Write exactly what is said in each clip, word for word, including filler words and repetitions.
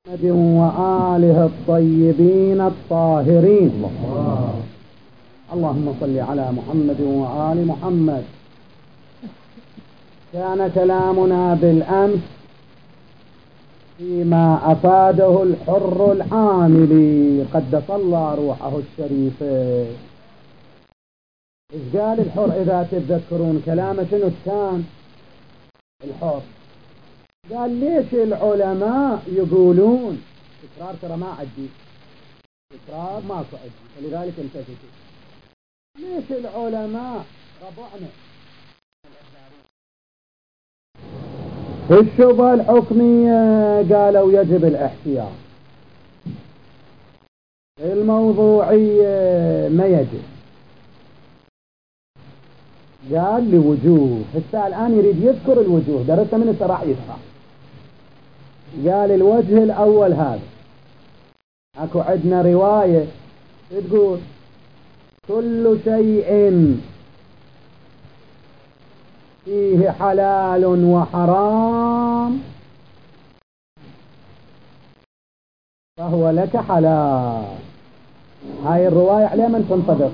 وآله الطيبين الطاهرين. الله. اللهم صل على محمد وآل محمد. كان كلامنا بالأمس فيما أفاده الحر العاملي قدس الله روحه الشريفة. إيش قال الحر إذا تتذكرون كلامه؟ شنو كان الحر؟ قال ليش العلماء يقولون تكرار ترى ما عدي، تكرار ماكو عدي، فلذلك التفتوا. ليش العلماء ربعنا في الشبهة الحكمية قالوا يجب الاحتياط، الموضوعية ما يجب. قال لوجوه، هسه الآن يريد يذكر الوجوه، درسه من السراح يسرح. قال الوجه الأول هذا، اكو عندنا رواية تقول كل شيء فيه حلال وحرام فهو لك حلال. هاي الرواية على من تنطبق؟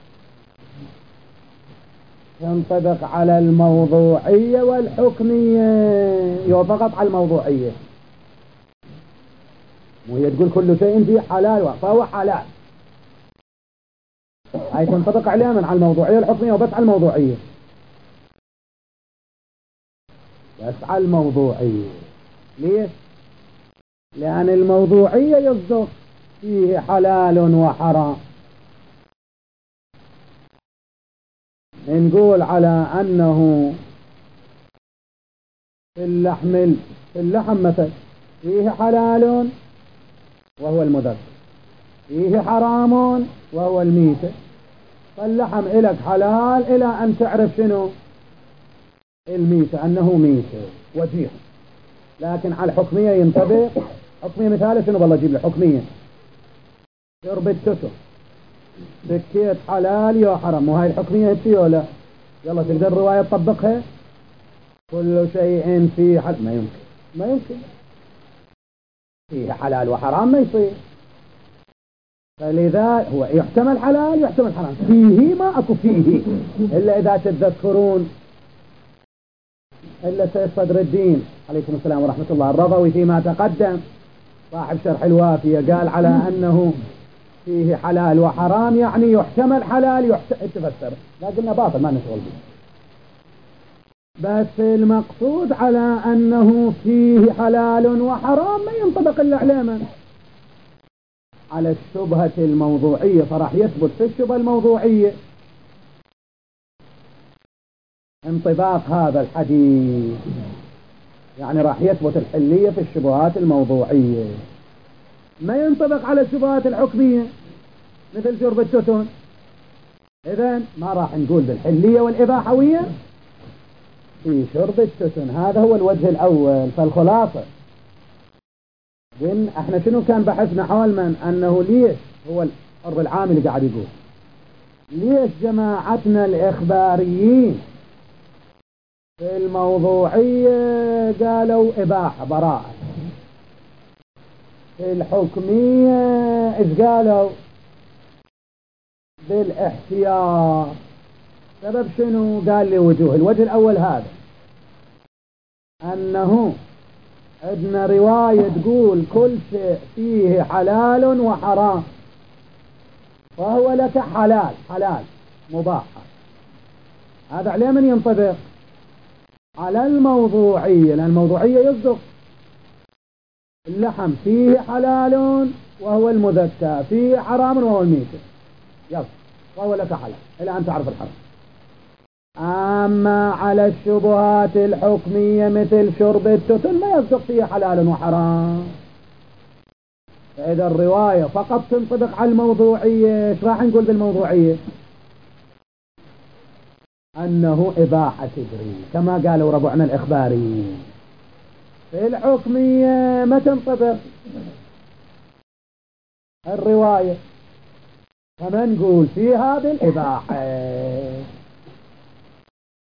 تنطبق على الموضوعية والحكمية، فقط على الموضوعية. وهي تقول كل شيء فيه حلال فهو حلال، هاي تنطبق عليها من على الموضوعية الحكمية وبس على الموضوعية، بس على الموضوعية. ليش؟ لأن الموضوعية يصدق فيه حلال وحرام. نقول على أنه في اللحم في اللحم مثل فيه حلال وهو المذكر، فيه حرام وهو الميتة. فاللحم إلك حلال إلى أن تعرف شنو الميتة، أنه ميتة وجيه. لكن على الحكمية ينطبق. حكمية مثال شنو؟ بالله جيب له حكمية. شرب التتر سكيت حلال يا حرام، وهاي الحكمية هي ولا؟ يلا تقدر الرواية تطبقها؟ كل شيء فيه حلال، ما يمكن ما يمكن فيه حلال وحرام ما يصير. فلذا هو يحتمل حلال يحتمل حرام، فيه ما اكو فيه الا اذا تتذكرون الا سيد صدر الدين عليكم السلام ورحمة الله الرضوي فيما تقدم صاحب شرح الوافية قال على انه فيه حلال وحرام يعني يحتمل حلال يحتمل تفسر. لا قلنا باطل ما نشغل به، بس المقصود على انه فيه حلال وحرام ما ينطبق الا عليه على الشبهة الموضوعية. فراح يثبت في الشبهة الموضوعية انطباق هذا الحديث، يعني راح يثبت الحلية في الشبهات الموضوعية، ما ينطبق على الشبهات الحكمية مثل شرب التتن. إذن ما راح نقول بالحلية والإباحوية في شرب التتن. هذا هو الوجه الأول. فالخلاصة إن احنا شنو كان بحثنا حول من أنه ليش هو الحر العام اللي قاعد يقول ليش جماعتنا الإخباريين في الموضوعية قالوا إباحة براءة، في الحكمية إيش قالوا؟ بالاحتياط. سبب شنو؟ قال لي وجوه. الوجه الأول هذا أنه عندنا رواية تقول كل شيء فيه حلال وحرام فهو لك حلال، حلال مباح. هذا عليه من ينطبق؟ على الموضوعية، لأن الموضوعية يصدق اللحم فيه حلال وهو المذكى، فيه حرام وهو الميتة، يلا فهو لك حلال إلى أن تعرف الحرام. أما على الشبهات الحكمية مثل شرب التتن ما يصدق فيه حلال وحرام. فإذا الرواية فقط تنطبق على الموضوعية، ايش راح نقول بالموضوعية؟ أنه إباحة تجري كما قالوا ربعنا الإخباريين. في الحكمية ما تنطبق الرواية، فما نقول فيها بالإباحة.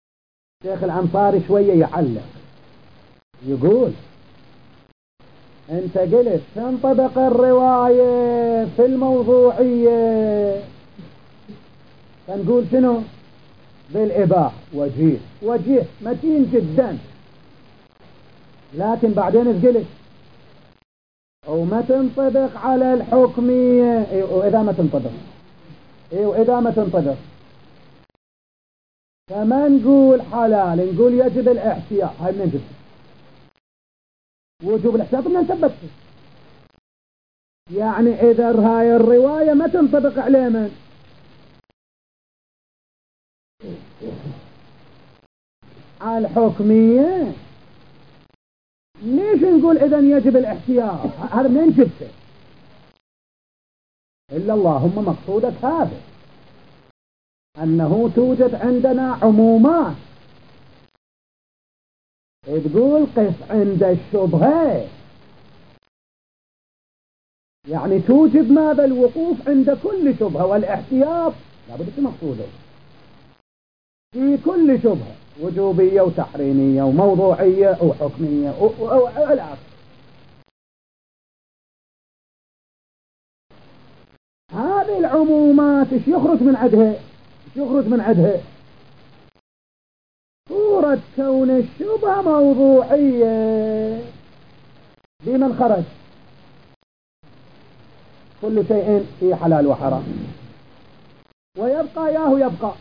شيخ الأنصاري شوية يعلق يقول انت قلت تنطبق الرواية في الموضوعية، فنقول شنو؟ بالإباحة. وجيه وجيه متين جدا. لكن بعدين ايش قلت؟ وما تنطبق على الحكمية. إيه وإذا ما تنطبق إيه وإذا ما تنطبق فما نقول حلال، نقول يجب الاحتياط. هاي من نجد وجوب الاحتياط من نثبته. يعني إذا هاي الرواية ما تنطبق عليه من على الحكمية، ليش نقول إذن يجب الاحتياط؟ هذا منين جبته؟ إلا اللهم مقصودك هذا، أنه توجد عندنا عمومات تقول قف عند الشبهة، يعني توجب ماذا؟ الوقوف عند كل شبهة، والاحتياط لابد شو مقصوده في كل شبهة، وجوبية وتحريمية وموضوعية وحكمية والآخر. هذه العمومات ايش يخرج من عدها؟ ايش يخرج من عدها؟ صورة كون الشبهة موضوعية بمن خرج؟ كل شيء فيه حلال وحرام، ويبقى ياهو يبقى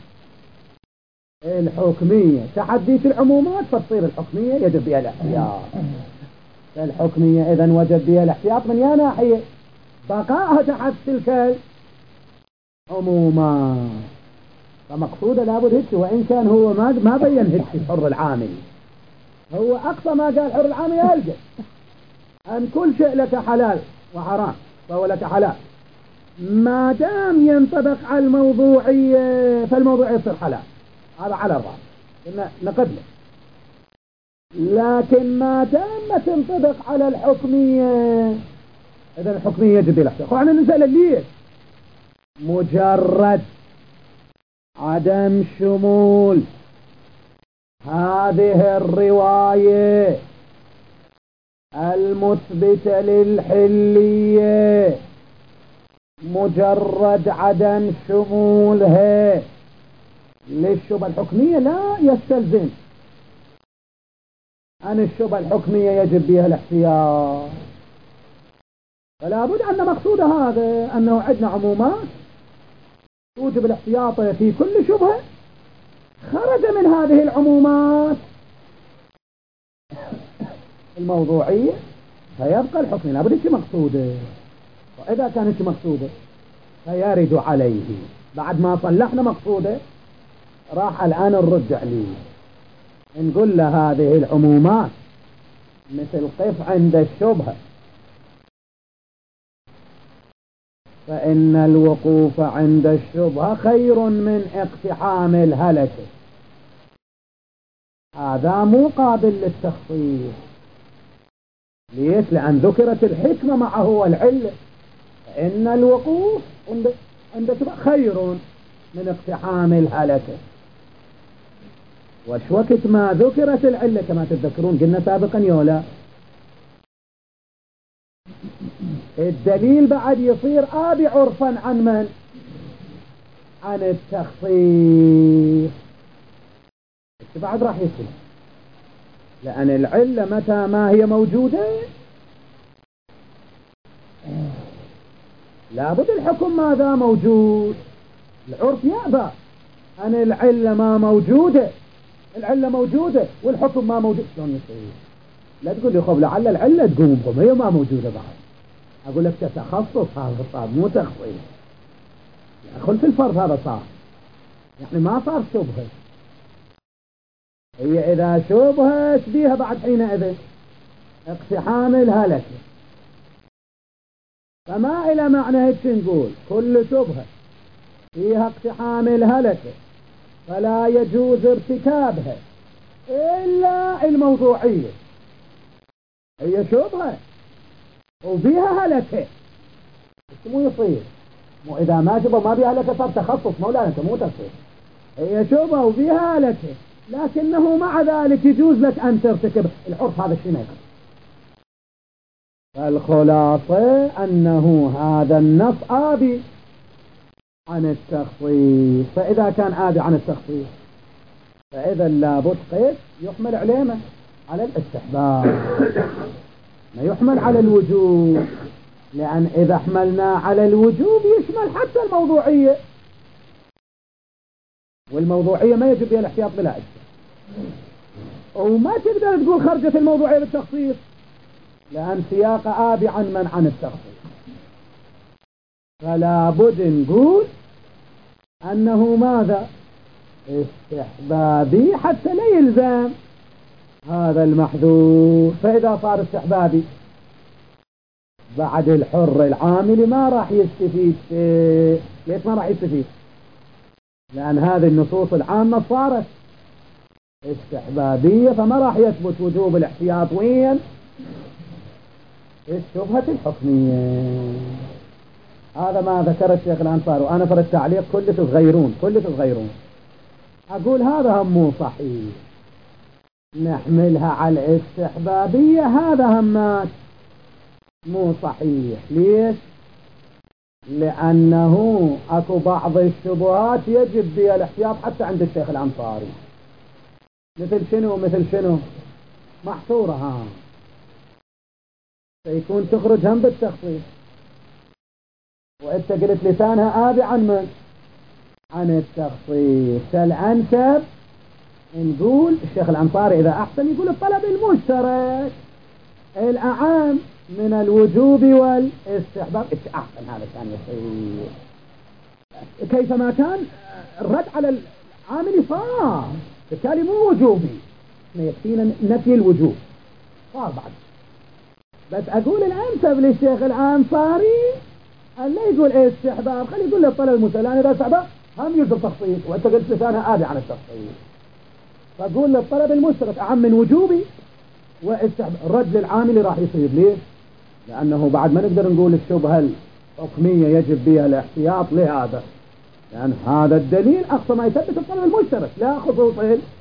الحكمية. تحديث العمومات فتصير الحكمية يجب بها الاحتياط. الحكمية إذن وجب بها الاحتياط من يا ناحية؟ بقاءها تحت تلك العمومات. فمقصودة لابد هيك، وإن كان هو ما ما بين هيك الحر العامل، هو أقصى ما قال الحر العامل يلقى أن كل شيء لك حلال وحرام فهو لك حلال، ما دام ينطبق على الموضوعية فالموضوع يصير حلال. هذا على الرأس نقبله. لكن ما دام ما تنطبق على الحكمية إذا الحكمية يجب الاحتياط. طبعا نسأل ليه؟ مجرد عدم شمول هذه الرواية المثبتة للحلية، مجرد عدم شمولها للشبهة الحكمية لا يستلزم أن الشبهة الحكمية يجب بها الاحتياط. فلا بد أن مقصود هذا أنه عندنا عمومات توجب الاحتياط في كل شبهة، خرج من هذه العمومات الموضوعية فيبقى الحكم. لا بد شيء مقصوده، وإذا كان شيء مقصوده فيرد عليه. بعد ما صلحنا مقصوده راح الآن نرد عليه نقول له هذه العمومات مثل قف عند الشبهة فإن الوقوف عند الشبهة خير من اقتحام الهلكة. هذا مو قابل للتخصيص. ليش؟ لأن ذكرت الحكمة معه والعلة، فإن الوقوف عند الشبهة خير من اقتحام الهلكة. وش وقت ما ذكرت العلة كما تذكرون قلنا سابقا يولا الدليل بعد يصير آبي عرفا عن من؟ عن التخصيص. بعد راح يصير لأن العلة متى ما هي موجودة لابد الحكم ماذا موجود. العرف يأبى أن العلة ما موجودة، العلة موجودة والحكم ما موجود. شلون يصير؟ لا تقول لي خب لعل العلة تقوم بهم هي ما موجودة بعد. أقول لك تخصص هذا الخطاب مو تخصيص. يدخل في الفرض هذا صار، يعني ما صار شبهة. هي إذا شبهة بيها بعد حينئذ اقتحام الهلكة. فما إلى معنى هيك نقول كل شبهة فيها اقتحام الهلكة فلا يجوز ارتكابها إلا الموضوعية. هي شبهة وفيها هلكة مو يصير، مو إذا ما شبه ما بيها هلكة صار تخصص مولانا أنت مو تخصص. هي شبهة وفيها هلكة لكنه مع ذلك يجوز لك أن ترتكب. العرف هذا الشيء ما يقدر. فالخلاصة أنه هذا النص آبي عن التخصيص، فإذا كان آبي عن التخصيص فإذا لابد قيد يحمل عليه على الاستحباب، ما يحمل على الوجوب، لأن إذا حملنا على الوجوب يشمل حتى الموضوعية، والموضوعية ما يجب بها الاحتياط بلا إجزاء، وما تقدر تقول خرجت الموضوعية بالتخصيص لأن سياق آبي عن من عن التخصيص، فلا بد نقول أنه ماذا استحبابي حتى لا يلزم هذا المحذور. فإذا صار استحبابي بعد الحر العامل ما راح يستفيد شيء. ليش ما راح يستفيد؟ لأن هذه النصوص العامة صارت استحبابية، فما راح يثبت وجوب الاحتياط وين الشبهة الحكمية. هذا ما ذكر الشيخ الأنصاري، وأنا في التعليق كله صغيرون كله صغيرون أقول هذا هم مو صحيح، نحملها على الاستحبابية، هذا همات مو صحيح. ليش؟ لأنه أكو بعض الشبهات يجب بها الاحتياط حتى عند الشيخ الأنصاري، مثل شنو مثل شنو محصورة ها سيكون تخرج هم بالتخصيص، وانت قلت لسانها آبي عن من عن التخصيص. فالأنسب نقول الشيخ الأنصاري إذا أحسن يقول الطلب المشترك الأعام من الوجوب والاستحباب، أحسن هذا كان يصير. كيفما كان الرد على العامل صار بالتالي مو وجوبي، يكفينا نفي الوجوب صار بعد. بس أقول الأنسب للشيخ الأنصاري أن لا يقول إيه استحباب، خلي يقول للطلب المشترك، لأن إذا استحباب هم يلزم تخصيص، وأنت قلت لسانها آبي عن التخصيص، فأقول للطلب المشترك أعم من وجوبي واستحباب. الرد للعامل راح يصير. ليه؟ لأنه بعد ما نقدر نقول الشبهة الحكمية يجب بها الاحتياط لهذا، لأن هذا الدليل أقصى ما يثبت الطلب المشترك لا خصوص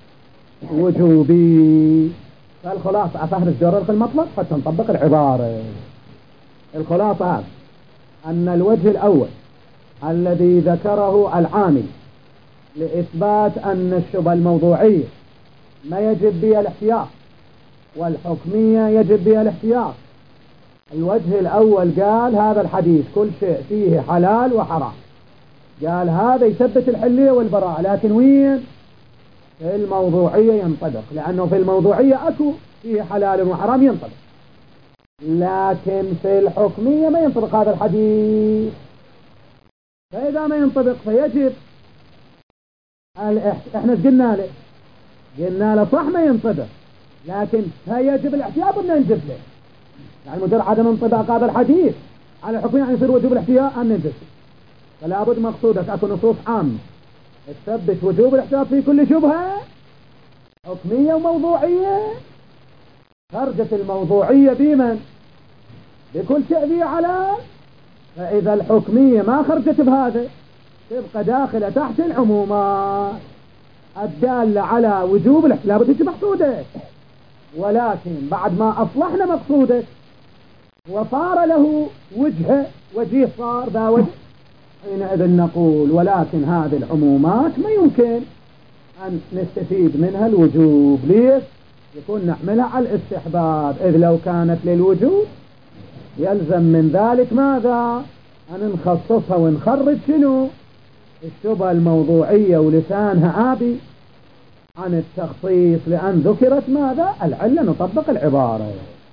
وجوبي. فالخلاصة أفهرس جرر المطلب حتى نطبق العبارة. الخلاصة هذا أن الوجه الأول الذي ذكره العامل لإثبات أن الشبهة الموضوعية ما يجب بها الاحتياط والحكمية يجب بها الاحتياط، الوجه الأول قال هذا الحديث كل شيء فيه حلال وحرام، قال هذا يثبت الحلية والبراءة، لكن وين في الموضوعية ينطبق، لأنه في الموضوعية أكو فيه حلال وحرام ينطبق، لكن في الحكمية ما ينطبق هذا الحديث. فإذا ما ينطبق فيجب الاحت... احنا قلنا له قلنا له صح ما ينطبق، لكن فيجب الاحتياط ولا ننجز له، يعني مجرد عدم انطباق هذا الحديث على الحكمية يعني يصير وجوب الاحتياط أن ننجز. فلا بد مقصودك أكو نصوص عامة تثبت وجوب الاحتياط في كل شبهة حكمية وموضوعية. خرجت الموضوعية بمن بكل شيء ذي على، فإذا الحكمية ما خرجت بهذا تبقى داخلة تحت العمومات الدالة على وجوب الاحتياط بتجي مقصودة، ولكن بعد ما أصلحنا مقصودة وصار له وجه وجيه صار ذا وجه، حينئذ نقول ولكن هذه العمومات ما يمكن أن نستفيد منها الوجوب. ليش؟ يكون نحملها على الاستحباب، إذ لو كانت للوجوب يلزم من ذلك ماذا؟ أن نخصصها ونخرج شنو؟ الشبهة الموضوعية ولسانها آبي عن التخصيص، لأن ذكرت ماذا؟ العلة، نطبق العبارة.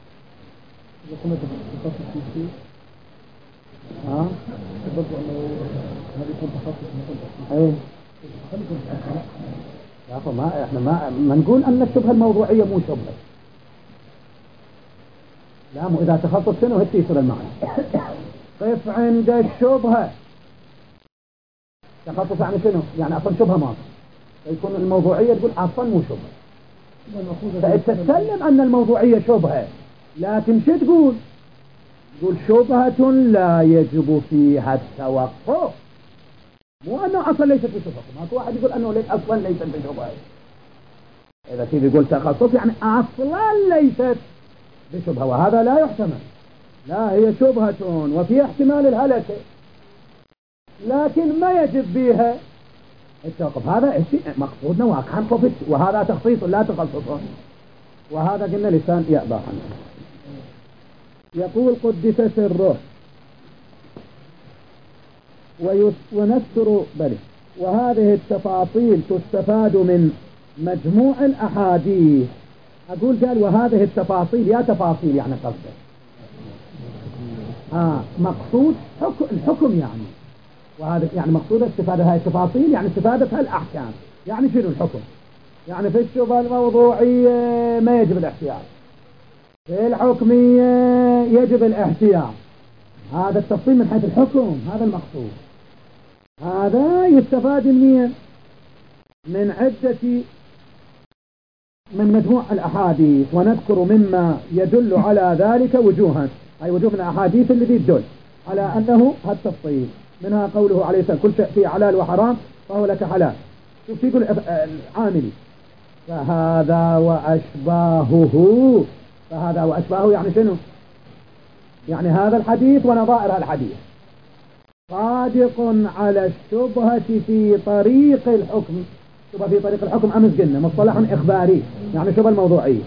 ها؟ ايه يا اخو ما احنا ما, ما نقول ان الشبهه الموضوعيه مو شبهه، لا مو اذا تخصص شنو هيك يصير المعنى. قف عند الشبهه، تخصص يعني شنو؟ يعني اصلا شبهه ما يكون الموضوعيه تقول اصلا مو شبهه، فتتكلم ان الموضوعيه شبهه، لكن شو تقول؟ تقول شبهة لا يجب فيها التوقف، مو أنه أصلا ليست بشبهة. ماكو واحد يقول أنه ليس أصلا ليست بشبهة، إذا كيف يقول تخصص يعني أصلا ليست بشبهة، وهذا لا يحتمل. لا هي شبهة وفي احتمال الهلكة، لكن ما يجب بها التوقف. هذا مقصودنا واقعا خفت، وهذا تخصيص لا تخصص، وهذا قلنا لسان يأبى عنه. يقول قدس سره ونذكر بله. وهذه التفاصيل تستفاد من مجموع الأحاديث. أقول قال وهذه التفاصيل، يا تفاصيل يعني قصده آه مقصود حكم الحكم يعني، وهذا يعني مقصود استفادة هاي التفاصيل يعني استفادة هالأحكام. يعني شنو الحكم؟ يعني في الشبهة الموضوعية ما يجب الاحتياط، في الحكمية يجب الاحتياط. هذا التفصيل من حيث الحكم، هذا المقصود. هذا يستفاد منين؟ من عدة من مجموع الأحاديث، ونذكر مما يدل على ذلك وجوها، أي وجوه من الأحاديث التي تدل على أنه هالتفصيل. منها قوله عليه السلام كل شيء فيه حلال وحرام فهو لك حلال. شوف يقول العاملي فهذا وأشباهه. فهذا وأشباهه يعني شنو؟ يعني هذا الحديث ونظائر الحديث صادق على الشبهة في طريق الحكم. شبهة في طريق الحكم أمس قلنا مصطلح إخباري، يعني شبهة الموضوعية.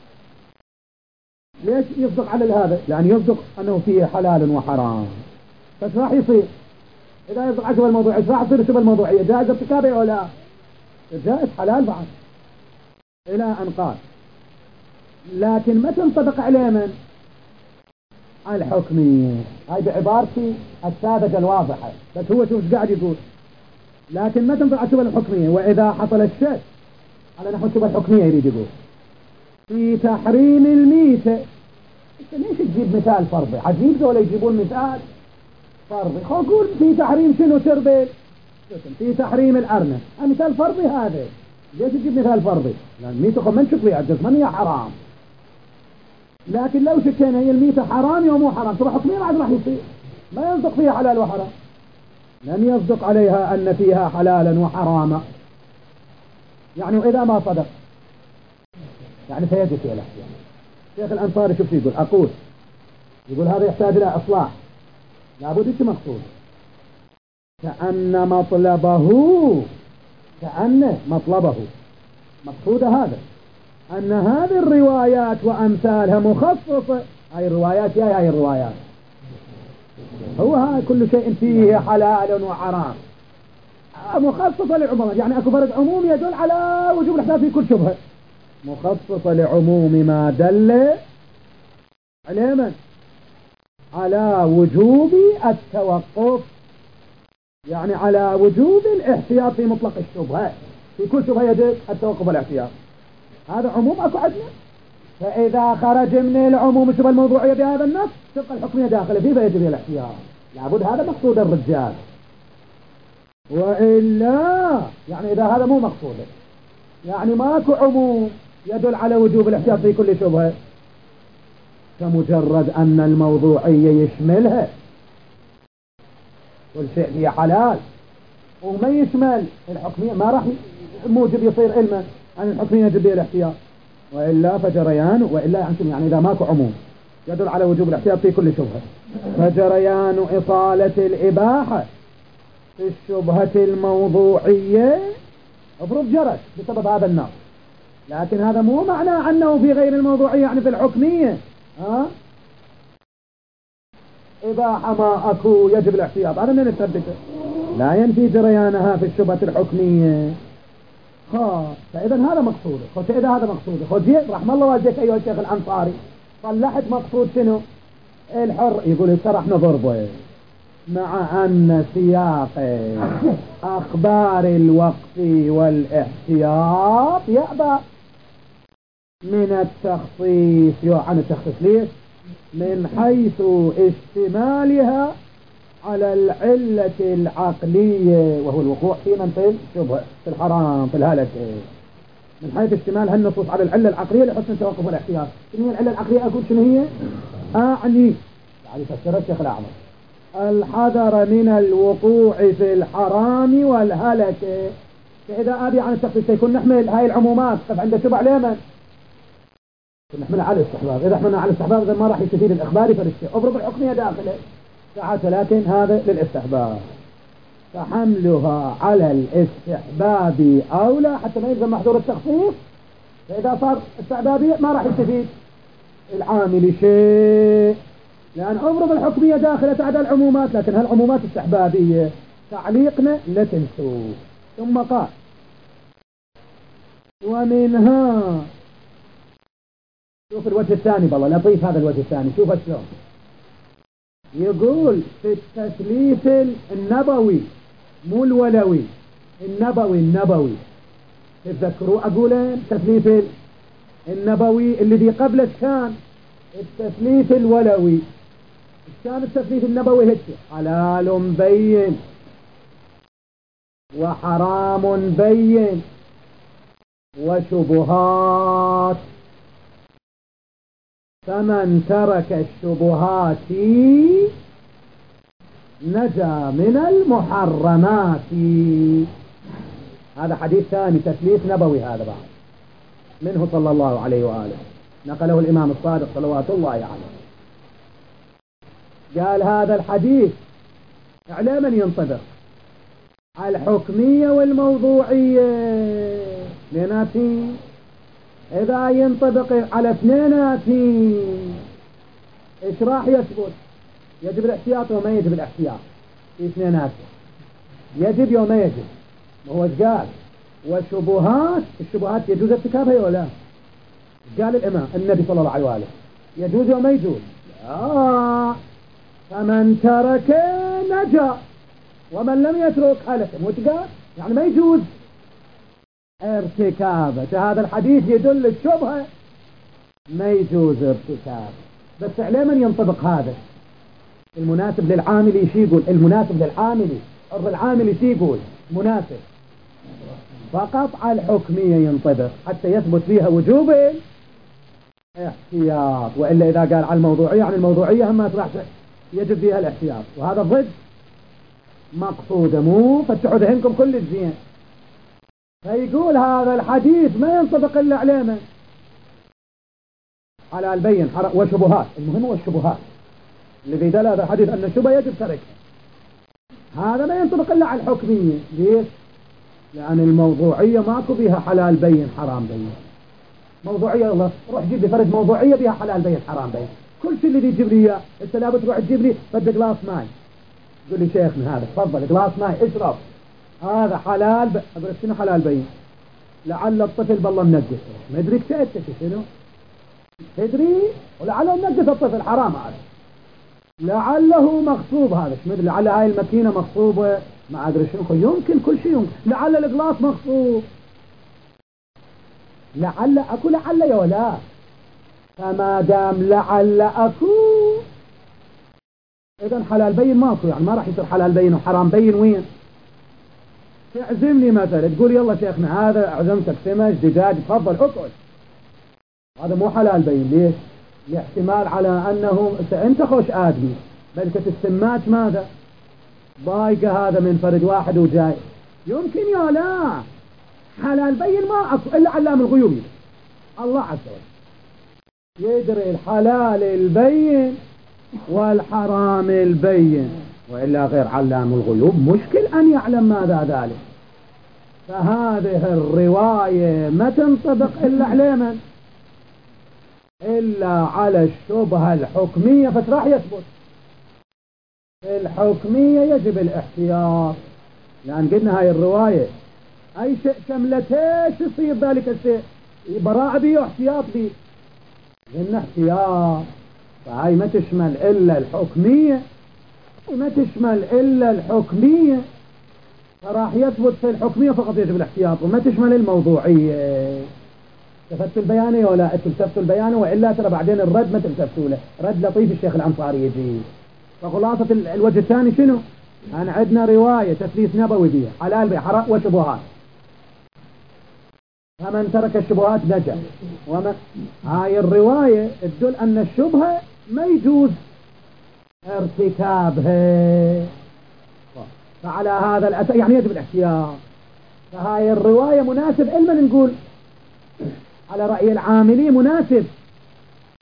ليش يصدق على هذا؟ يعني يصدق أنه فيه حلال وحرام. بس راح يصير إذا يصدق على شبهة الموضوعية راح يصير شبهة الموضوعية جائز ارتكابه ولا جائز حلال بعد، إلى أن قال لكن ما تنطبق عليه من الحكمية. هاي بعبارتي الساذجة الواضحة، بس هو شوف قاعد يقول لكن ما تنطبق على الشبهة الحكمية. وإذا حصل الشك على نحو الشبهة الحكمية يريد يقول في تحريم الميتة. انت ليش تجيب مثال فرضي؟ عجيب ذولا يجيبون مثال فرضي. خو قول في تحريم شنو شربل، في تحريم الأرنب، مثال فرضي هذا. ليش تجيب مثال فرضي؟ لأن الميتة خو ما نشك فيها الجسم هي حرام، لكن لو شكينا هي الميتة حرام ومو حرام تبقى حكمية بعد راح يصير ما يصدق فيها حلال وحرام. لم يصدق عليها أن فيها حلالا وحراما، يعني وإذا ما صدق يعني سيجب فيها الاحتياط. شيخ الأنصاري شوف يقول أقول يقول هذا يحتاج إلى إصلاح، لابد إيش مقصود؟ كأن مطلبه كأن مطلبه مقصود هذا أن هذه الروايات وأمثالها مخصصة. هاي الروايات يا هاي الروايات هو هاي كل شيء فيه حلال وحرام مخصصة للعموم، يعني أكو فرد عموم يدل على وجوب الاحتياط في كل شبهة، مخصصة لعموم ما دل على من؟ على وجوب التوقف، يعني على وجوب الاحتياط في مطلق الشبهة. في كل شبهة يجب التوقف والاحتياط. هذا عموم أكو عدنا. فإذا خرج من العموم الشبهة الموضوعية بهذا النص تبقى الحكمية داخل فيه فيجب الاحتياط. لابد هذا مقصود الرجال، وإلا يعني إذا هذا مو مقصوده يعني ماكو عموم يدل على وجوب الاحتياط في كل شبهة، كمجرد أن الموضوعية يشملها كل شيء فيه حلال وما يشمل الحكمية ما راح موجب يصير علما عن الحكمية يجب به الاحتياط. وإلا فجريان وإلا يعني إذا ماكو عموم يدل على وجوب الاحتياط في كل شبهة فجريان إطالة الإباحة في الشبهة الموضوعية افرض جرت بسبب هذا النص، لكن هذا مو معنى أنه في غير الموضوعية يعني في الحكمية ها إباحة ما أكو يجب الاحتياط. هذا من نثبته لا ينفي جريانها في الشبهة الحكمية. ها فإذا هذا مقصوده. خذ إذا هذا مقصوده خذ رحم الله والديك أيها الشيخ الأنصاري صلحت مقصود شنو الحر. يقول الشرح نضربه مع أن سياق أخبار الوقت والاحتياط يأبى من التخصيص عن التخصيص. ليش؟ من حيث اشتمالها على العلة العقلية وهو الوقوع في من في الشبهة في الحرام في الهلك، من حيث اشتمال هالنصوص على العلة العقلية لحسن التوقف والاحتياط. شنو هي العلة العقلية؟ أقول شنو هي؟ أعني يعني فسرها الشيخ الأعظم الحذر من الوقوع في الحرام والهلك. فإذا أبي عن التخصيص يكون نحمل هاي العمومات طب عند شبع ليمن نحملها على الاستحباب. إذا حملنا على الاستحباب إذا ما راح يستفيد الإخباري فالشيء أفرض الحكمية داخله ساعات، لكن هذا للاستحباب. فحملها على الاستحباب أولى حتى ما يلزم محظور التخصيص. فإذا صار استحبابية ما راح يستفيد العامل شيء، لأن أفرض الحكمية داخلة تعدى العمومات، لكن هالعمومات استحبابية. تعليقنا لا تنسوا. ثم قال ومنها، شوف الوجه الثاني بالله لطيف هذا الوجه الثاني، شوف شلون يقول في التثليث النبوي مو الولوي، النبوي النبوي تذكروا أقولين تثليث النبوي الذي قبل كان التثليث الولوي. كان التثليث النبوي هيك حلال بين وحرام بين وشبهات، فمن ترك الشبهات نجا من المحرمات. هذا حديث ثاني تثليث نبوي هذا بعد منه صلى الله عليه وآله، نقله الإمام الصادق صلوات الله عليه. قال هذا الحديث على من ينطبق؟ على الحكمية والموضوعية اثنيناتين. إذا ينطبق على اثنيناتين إيش راح يثبت؟ يجب الاحتياط وما يجب الاحتياط في اثنيناتين، يجب وما يجب. وهو ايش قال؟ والشبهات، الشبهات يجوز ارتكابها ولا لا؟ قال الإمام النبي صلى الله عليه وآله يجوز وما يجوز؟ آه فمن ترك نجا ومن لم يترك هلك. وتقال يعني ما يجوز ارتكابه. هذا الحديث يدل الشبهة ما يجوز ارتكابه. بس على من ينطبق هذا؟ المناسب للعامل شي يقول؟ المناسب للعامل أرض العامل شي يقول؟ مناسب فقط على الحكمية ينطبق حتى يثبت فيها وجوب الاحتياط. وإلا إذا قال على الموضوعية عن الموضوعية هم راح يجب فيها الاحتياط، وهذا ضد مقصودة مو فتحوا ذهنكم كل الزين. فيقول هذا الحديث ما ينطبق إلا على من؟ على البين وشبهات. المهم هو الشبهات الذي دل هذا الحديث أن الشبهة يجب تركها. هذا ما ينطبق إلا على الحكمية. ليش؟ لأن الموضوعية ماكو بها حلال بين حرام بين. موضوعية الله روح جيب لي فرد موضوعية بها حلال بين حرام بين. كل شيء اللي يجيب لي إياه أنت لابد تروح تجيب لي فد جلاس ماي، تقول لي شيخنا هذا تفضل جلاس ماي اشرب، هذا حلال ب... أقول شنو حلال بين؟ لعل الطفل بالله منقص، ما أدري كتبت شنو تدري، ولعله منقص الطفل حرام هذا، لعله مغصوب هذا شو مدري، لعل هاي الماكينة مغصوبة ما أدري شنو، يمكن كل شيء يمكن، لعل الجلاس مغصوب، لعل أكو لعل يا ولا. فما دام لعل أكو إذن حلال بين ماكو، يعني ما راح يصير حلال بين وحرام بين. وين تعزمني مثلا تقول يلا شيخنا هذا عزمتك سمك دجاج تفضل اكل، هذا مو حلال بين. ليش؟ لاحتمال على أنه أنت خوش آدمي بلكة السماك ماذا ضايقة هذا من فرد واحد وجاي، يمكن يا لا حلال بين ما أكو إلا علام الغيوب الله عز وجل يدري الحلال البين والحرام البين، وإلا غير علام الغيوب مشكل أن يعلم ماذا ذلك. فهذه الرواية ما تنطبق إلا على من؟ إلا على الشبهة الحكمية. فتراح يثبت الحكمية يجب الاحتياط، لأن قلنا هاي الرواية أي شيء شملتيش يصير ذلك الشيء براءة بيه واحتياط بيه، قلنا احتياط. فهاي ما تشمل إلا الحكمية، ما تشمل إلا الحكمية، فراح يثبت في الحكمية فقط يجب الاحتياط، وما تشمل الموضوعية. التفت البياني ولا التفتوا البياني، وإلا ترى بعدين الرد ما تلتفتوا له، رد لطيف الشيخ العنصاري يجي. فخلاصة الوجه الثاني شنو؟ أنا عندنا رواية تثليث نبوي بها حلال بها حرام وشبهات، فمن ترك الشبهات نجا. ومن هاي الرواية تدل أن الشبهة ما يجوز ارتكابها، فعلى هذا الأساس يعني يجب الاحتياط. فهاي الرواية مناسب إلما نقول على رأي العاملي مناسب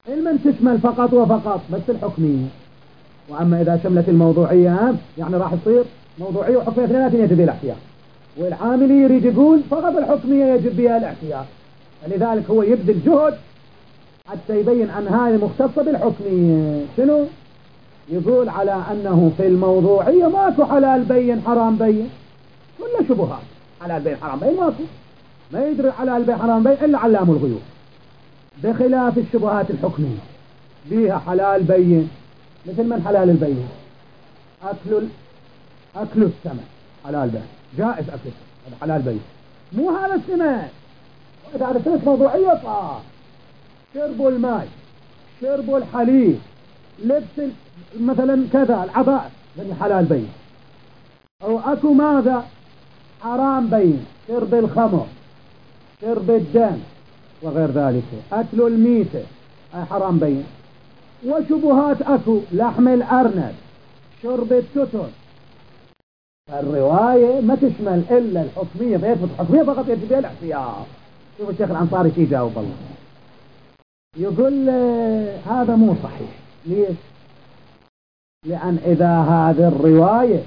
المن تشمل فقط وفقط بس الحكمية. وأما إذا شملت الموضوعية يعني راح تصير موضوعية وحكمية اثنيناتهم يجب بها الاحتياط. والعاملي يريد يقول فقط الحكمية يجب بها الاحتياط، فلذلك هو يبذل جهد حتى يبين أن هذه مختصة بالحكمية. شنو؟ يقول على أنه في الموضوعية ماكو حلال بين حرام بين، كل شبهات حلال بين حرام بين ماكو، ما يدري حلال بين حرام بين إلا علام الغيوب، بخلاف الشبهات الحكمية بيها حلال بين. مثل من حلال البين؟ أكل ال... أكل السمك حلال بين، جائز أكل هذا حلال بين، مو هذا السمك. وإذا هذا السمك موضوعية صار شرب الماء، شرب الحليب، لبس مثلا كذا العباء يعني حلال بين. أو أكو ماذا حرام بين، شرب الخمر، شرب الدم وغير ذلك، أكل الميتة حرام بين. وشبهات أكو لحم الأرنب، شرب التتر. الرواية ما تشمل إلا الحكمية، فيثبت الحكمية فقط يجب بها الاحتياط. شوف الشيخ الأنصاري شي جاوب الله، يقول هذا مو صحيح. ليش؟ لأن إذا هذه الرواية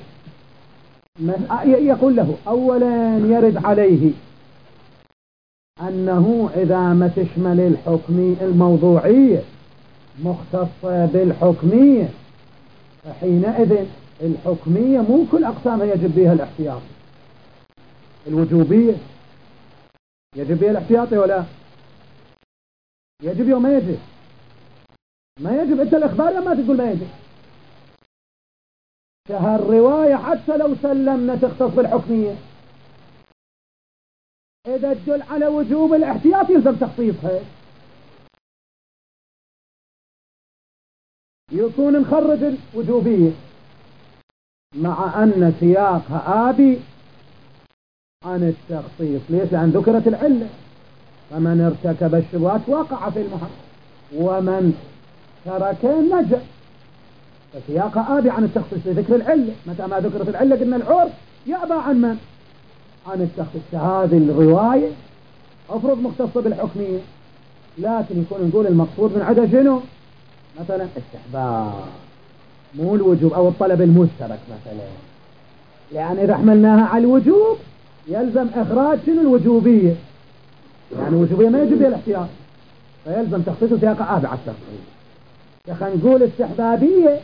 يقول له أولا يرد عليه أنه إذا ما تشمل الحكمية الموضوعية مختصة بالحكمية، فحينئذ الحكمية مو كل أقسامها يجب بها الاحتياط. الوجوبية يجب بها الاحتياط ولا يجب يوم ما يجب؟ ما يجب. انت الإخبار لما تقول ما يجب. فهالرواية حتى لو سلمنا تختص بالحكمية، إذا تدل على وجوب الاحتياط يلزم تخصيصها. يكون نخرج الوجوبية مع أن سياقها آبي عن التخصيص. ليش؟ لأن ذكرت العلة، فمن ارتكب الشبهات وقع في المحرم ومن ترك نجا. فسياقها آبي عن التخصيص لذكر العلة. متى ما ذكرت العلة قلنا العرف يأبى عن من؟ عن التخصيص. هذه الرواية أفرض مختصة بالحكمية، لكن يكون نقول المقصود من عدة شنو؟ مثلا استحباب مو الوجوب، أو الطلب المشترك مثلا. لأن إذا حملناها على الوجوب يلزم إخراج شنو الوجوبية، يعني الوجوبية ما يجب بها الاحتياط، فيلزم تخصيص سياق آبي على التخصيص. فخلينا نقول استحبابية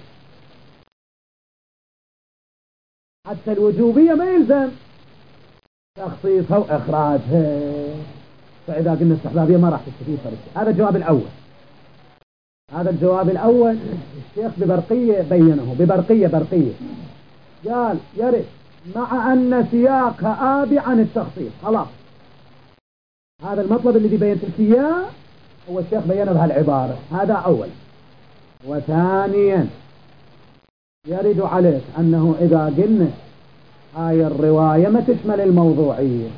حتى الوجوبية ما يلزم تخصيصها وإخراجها. فإذا قلنا استحبابية ما راح تستفيد فرق. هذا الجواب الأول. هذا الجواب الأول الشيخ ببرقية بينه، ببرقية برقية قال يرد مع أن سياقها آبي عن التخصيص. خلاص هذا المطلب الذي بينت لك إياه هو الشيخ بينه بهالعبارة. هذا أول. وثانيا يرد عليك أنه إذا قلنا هاي الرواية ما تشمل الموضوعية،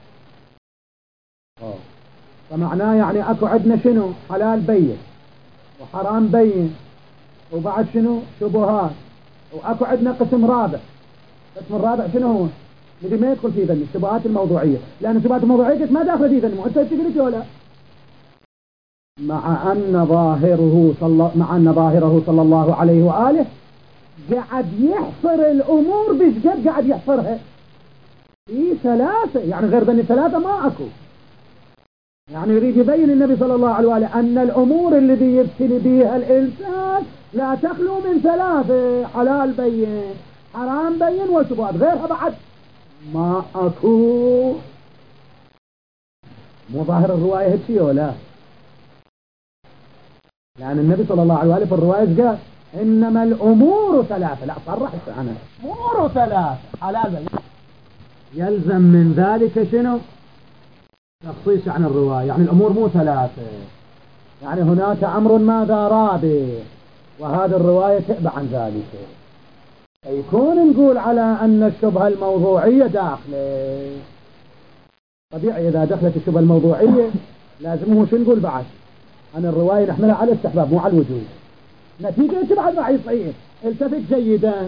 أوه. فمعناه يعني أكو عندنا شنو حلال بين وحرام بين، وبعد شنو شبهات، وأكو عندنا قسم رابع. قسم الرابع شنو هو؟ اللي ما يدخل في ذنب الشبهات الموضوعية، لأن الشبهات الموضوعية قلت ما داخل في ذنب. أنت تقولي ولا؟ مع أن ظاهره صلى مع أن ظاهره صلى الله عليه وآله قاعد يحصر الأمور بشقد قاعد يحصرها في ثلاثة، يعني غير ذنب ثلاثة ما أكو. يعني يريد يبين النبي صلى الله عليه وآله أن الأمور الذي يبتلي بها الإنسان لا تخلو من ثلاثة: حلال بين، حرام بين، وشبهات. غيرها بعد ما أكو. مو ظاهر الرواية هيك ولا؟ لأن النبي صلى الله عليه وآله في الرواية قال إنما الأمور ثلاثة. لا صرح أنا أمور ثلاثة حلال بين. يلزم من ذلك شنو؟ تخصيص عن الرواية. يعني الأمور مو ثلاثة، يعني هناك أمر ماذا رابع، وهذه الرواية تأبى عن ذلك. فيكون نقول على أن الشبهة الموضوعية داخلة. طبيعي إذا دخلت الشبهة الموضوعية لازمه شو نقول بعد؟ أن الرواية نحملها على الاستحباب مو على الوجوب. نتيجة بعد راح يصير. التفت جيدا.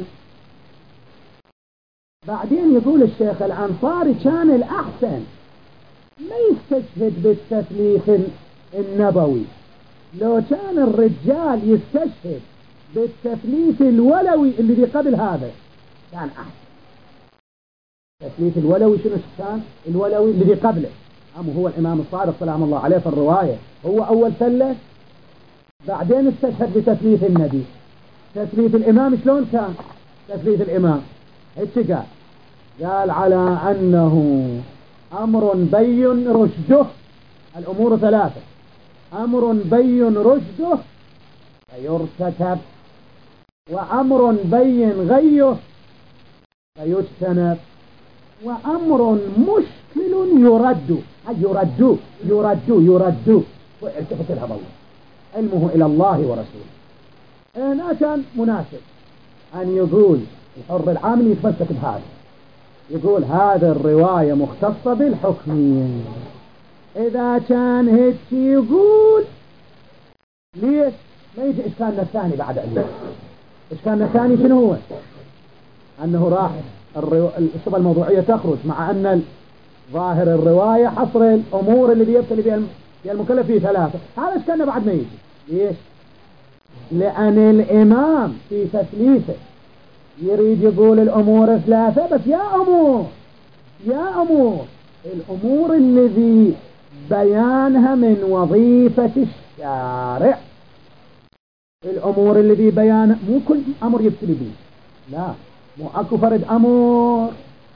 بعدين يقول الشيخ الأنصاري كان الأحسن ما يستشهد بالتثليث النبوي، لو كان الرجال يستشهد بالتثليث الولوي اللي قبل هذا كان أحسن. التثليث الولوي شنو كان؟ الولوي اللي قبله، أم هو الإمام الصادق سلام الله عليه في الرواية هو أول ثلث، بعدين استشهد بتثليث النبي. تثليث الإمام شلون كان؟ تثليث الإمام هيك قال قال على أنه أمر بين رشده، الأمور ثلاثة، أمر بين رشده فيرتكب، وأمر بين غيه فيجتنب، وأمر مشكل يرد. أي يرد يرد يرد والتفت لها الله علمه إلى الله ورسوله. هنا كان مناسب أن يقول الحر العامل يتمسك بهذا، يقول هذا الرواية مختصة بالحكمية. إذا كان هيك يقول ليش ما يجي إشكالنا الثاني بعد عليه؟ إشكالنا الثاني شنو هو؟ أنه راح الرو... الشبهة الموضوعية تخرج، مع أن ظاهر الرواية حصر الأمور اللي بيبتلي بها المكلف فيه ثلاثة. هذا إشكالنا بعد ما يجي. ليش؟ لأن الإمام في تثليثه يريد يقول الأمور ثلاثة بس، يا أمور يا أمور الأمور الذي بيانها من وظيفة الشارع، الأمور الذي بيانها مو كل أمر يبتلي به، لا مو أكو فرد أمر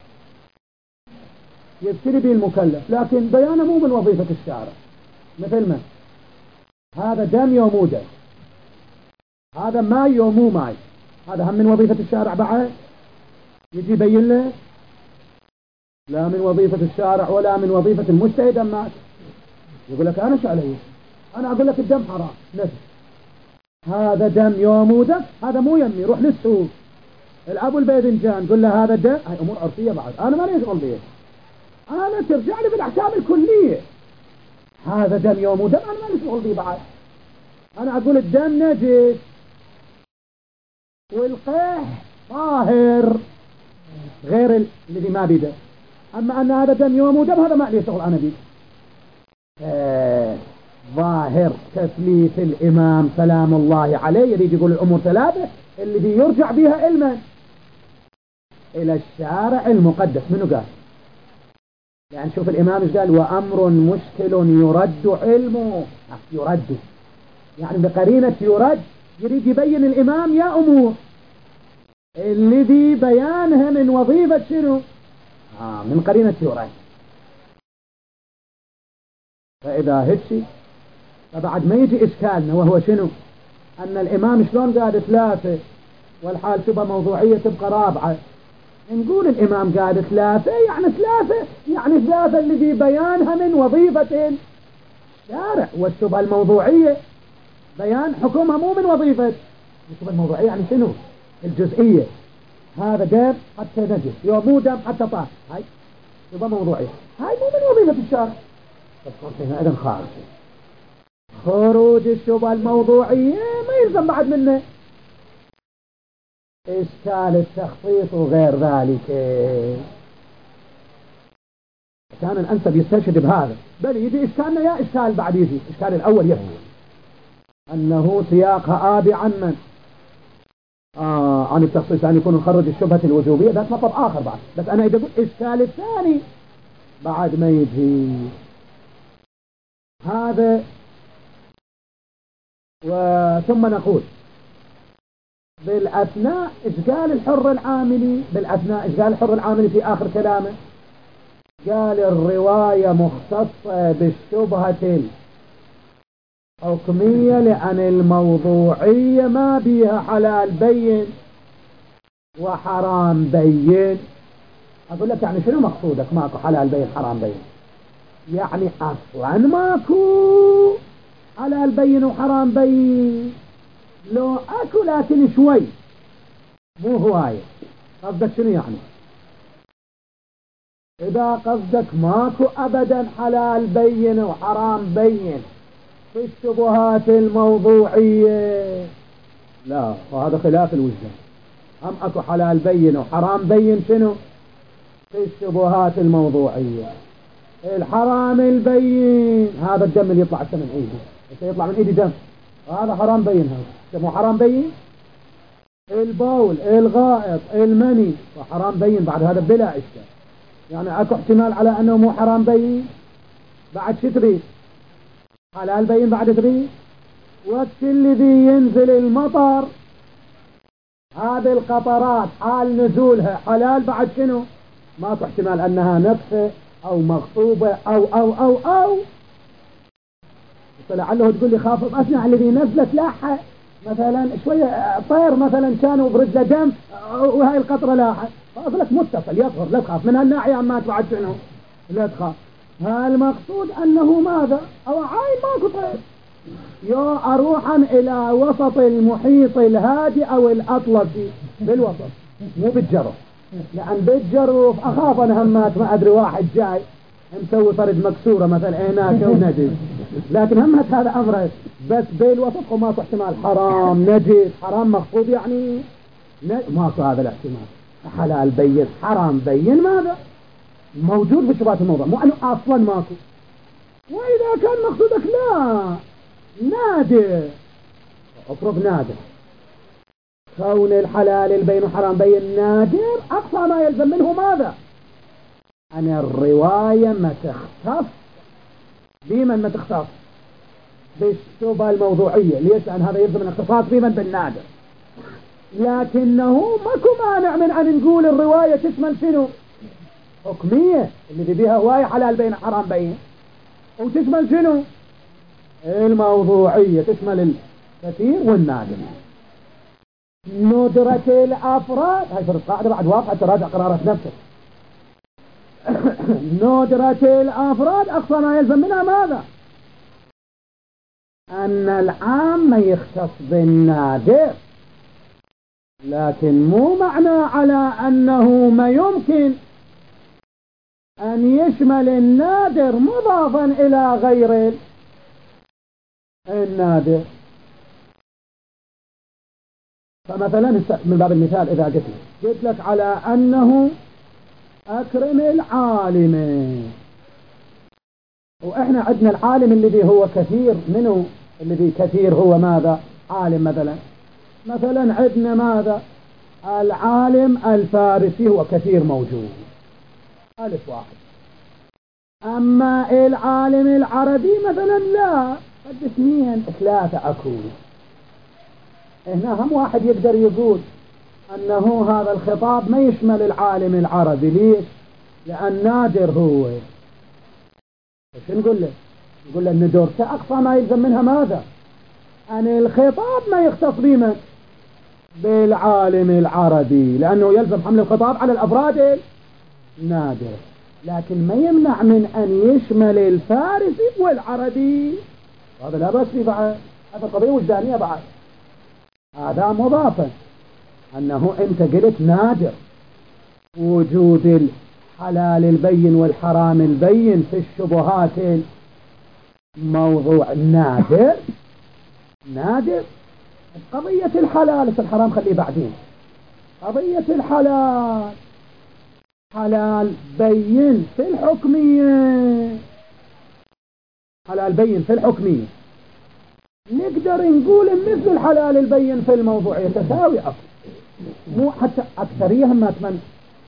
يبتلي به المكلف لكن بيانه مو من وظيفة الشارع. مثل ما هذا دم يومو دم، هذا ماء يومو ماء، هذا هم من وظيفة الشارع بعد يجي يبين له؟ لا من وظيفة الشارع ولا من وظيفة المجتهد. أما يقول لك أنا شو علي؟ أنا أقول لك الدم حرام نجس، هذا دم يومو دم، هذا مو يمي، روح للسوق الأبو الباذنجان قل له هذا الدم، هاي أمور عرفية بعد أنا ما لي شغل بيه، أنا ترجع لي بالأحكام الكلية. هذا دم يومو دم أنا ما لي شغل بيه بعد، أنا أقول الدم نجس والقيح طاهر غير الذي ما بيده، أما أن هذا دم يوم ودم هذا ما لي شغل أنا بيه. آه ظاهر تثليث الإمام سلام الله عليه يريد يقول الأمور ثلاثة الذي يرجع بها علما إلى الشارع المقدس. منه قال؟ يعني شوف الإمام ايش قال؟ وأمر مشكل يرد علمه، يرد يعني بقرينة يرد، يريد يبين الإمام يا أمور الذي بيانها من وظيفة شنو؟ آه من قرينة يرد. فإذا هيك فبعد ما يجي إشكالنا وهو شنو؟ أن الإمام شلون قال ثلاثة والحال تبقى موضوعية تبقى رابعة. نقول الإمام قال ثلاثة يعني ثلاثة يعني ثلاثة الذي بيانها من وظيفة الشارع، والشبهة الموضوعية بيان حكمها مو من وظيفة. الشبهة الموضوعية يعني شنو؟ الجزئية، هذا دم حتى نجس، يوم مو دم حتى طاهر، هاي شبهة موضوعية، هاي مو من وظيفة الشارع. فصلتنا إذن خارج خروج الشبهة الموضوعية ما يلزم بعد منه إشكال التخصيص وغير ذلك. كان الأنسب يستشهد بهذا، بل يجي إشكالنا يا إشكال بعد يجي إشكال الأول يفهم أنه سياقها آبي عن من؟ آه عن التخصيص أن يكون نخرج الشبهة الوجوبية، ده مطلب آخر بعد. بس أنا إذا قلت إشكال الثاني بعد ما يجي هذا. وثم نقول بالأثناء إشكال الحر العاملي، بالأثناء إشكال الحر العاملي في آخر كلامه قال الرواية مختصة بالشبهة الحكمية لأن الموضوعية ما بيها حلال بين وحرام بين. أقول لك يعني شنو مقصودك ماكو حلال بين حرام بين؟ يعني أصلا ماكو حلال بين وحرام بين، لو أكو لكن شوي مو هواية. قصدك شنو يعني؟ إذا قصدك ماكو أبدا حلال بين وحرام بين في الشبهات الموضوعية، لا، وهذا خلاف الوجدان. هم أكو حلال بين وحرام بين شنو؟ في الشبهات الموضوعية. الحرام البين هذا الدم اللي يطلع من ايدي، يطلع من ايدي دم هذا حرام بين. هذا مو حرام بين. البول الغائط المني وحرام بين بعد هذا بلا إشكال. يعني اكو احتمال على انه مو حرام بين بعد شو تريد؟ حلال بين بعد تريد؟ وقت الذي ينزل المطر هذه القطرات حال نزولها حلال بعد شنو؟ ماكو احتمال انها نطفة او مغصوبة او او او او فلعله تقول لي خاف اسمع الذي نزلت لاحة مثلا شوية طير مثلا كانوا برجله دم وهاي القطرة لاحة فاصلك متصل يظهر لا تخاف من هالناحية ما بعد شنو لا تخاف. المقصود انه ماذا او عاين ماكو طير يو اروحا الى وسط المحيط الهادئ او الاطلسي بالوسط مو بالجرف لان بالجرف اخاف انا همات ما ادري واحد جاي مسوي طرد مكسورة مثلا هناك ونجس لكن همت هذا امره بس بالوسط وماكو احتمال حرام نجس حرام مخفوض يعني ماكو هذا الاحتمال. حلال بين حرام بين ماذا موجود بشبهات الموضوع مو انه اصلا ماكو. واذا كان مقصودك لا نادر افرض نادر كون الحلال البين وحرام بين نادر اقصى ما يلزم منه ماذا ان الرواية ما تختص بمن ما تختص بالشبهة الموضوعية. ليش؟ لأن هذا يلزم الاختصاص بمن بالنادر لكنه ماكو مانع من ان نقول الرواية تشمل شنو حكمية اللي بيها هواية حلال بين حرام بين وتشمل شنو الموضوعية تشمل الكثير والنادر. ندرة الأفراد هاي فرق قاعدة بعد واقع تراجع قرارات نفسك. ندرة الأفراد أقصى ما يلزم منها ماذا أن العام ما يختص بالنادر لكن مو معنى على أنه ما يمكن أن يشمل النادر مضافا إلى غير النادر. فمثلا من باب المثال إذا قلت لك قلت لك على أنه أكرم العالم وإحنا عندنا العالم الذي هو كثير منه الذي كثير هو ماذا عالم مثلا مثلا عندنا ماذا العالم الفارسي هو كثير موجود ألف واحد. أما العالم العربي مثلا لا قد اثنين ثلاثة أكو. هنا هم واحد يقدر يقول أنه هذا الخطاب ما يشمل العالم العربي. ليش؟ لأن نادر هو. ايش نقول له؟ نقول له أن دورته أقصى ما يلزم منها ماذا؟ أن الخطاب ما يختص بمن؟ بالعالم العربي لأنه يلزم حمل الخطاب على الأفراد النادر لكن ما يمنع من أن يشمل الفارسي والعربي. هذا لا بأس فيه بعد هذا قضية وجدانية بعد. هذا مضافا أنه أنت قلت نادر وجود الحلال البين والحرام البين في الشبهات موضوع نادر نادر. قضية الحلال في الحرام خليه بعدين. قضية الحلال حلال بين في الحكمية حلال بين في الحكمية نقدر نقول مثل الحلال البين في الموضوعية تساوي أصلا مو حتى أكثرية هم أتمنى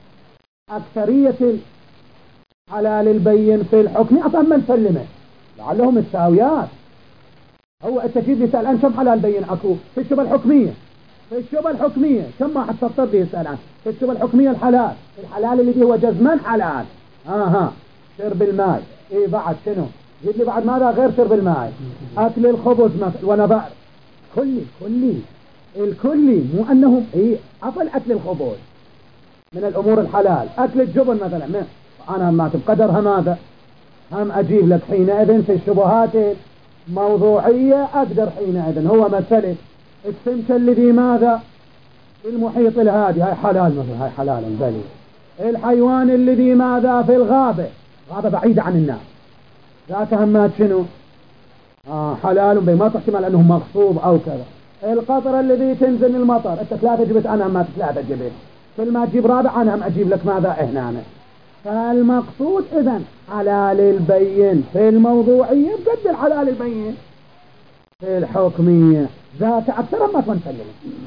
أكثرية الحلال البين في الحكمية أصلا من سلمه لعلهم التساويات. هو التجيب يسأل عن كم حلال بين أكو في الشبه الحكمية في الشبه الحكمية كم ما حد تضطر لي يسأل عنه في الشبه الحكمية الحلال الحلال اللي هو جزمان حلال ها ها شرب الماء إيه بعد شنو جيب لي بعد ماذا غير شرب الماء أكل الخبز مثلا ونظائر كلي كلي الكلي مو أنهم إيه أصل أكل الخبز من الأمور الحلال أكل الجبن مثلا ما أنا ما بقدرها ماذا هم أجيب لك حينئذ في الشبهات موضوعية أقدر حينئذ هو مسألة السمكة الذي ماذا المحيط الهادي هاي حلال مثلا هاي حلال بلي. الحيوان الذي ماذا في الغابة غابة بعيدة عن الناس ذاك همات شنو آه حلال بي ما تحتمل أنه مغصوب أو كذا. القطرة الذي تنزل المطر أنت ثلاثة جبت أنا همات ثلاثة جبت كل ما تجيب رابع أنا هم أجيب لك ماذا هنا. فالمقصود إذن حلال البين في الموضوعية بقد الحلال البين في الحكمية ذات أكثر ما تنسلم.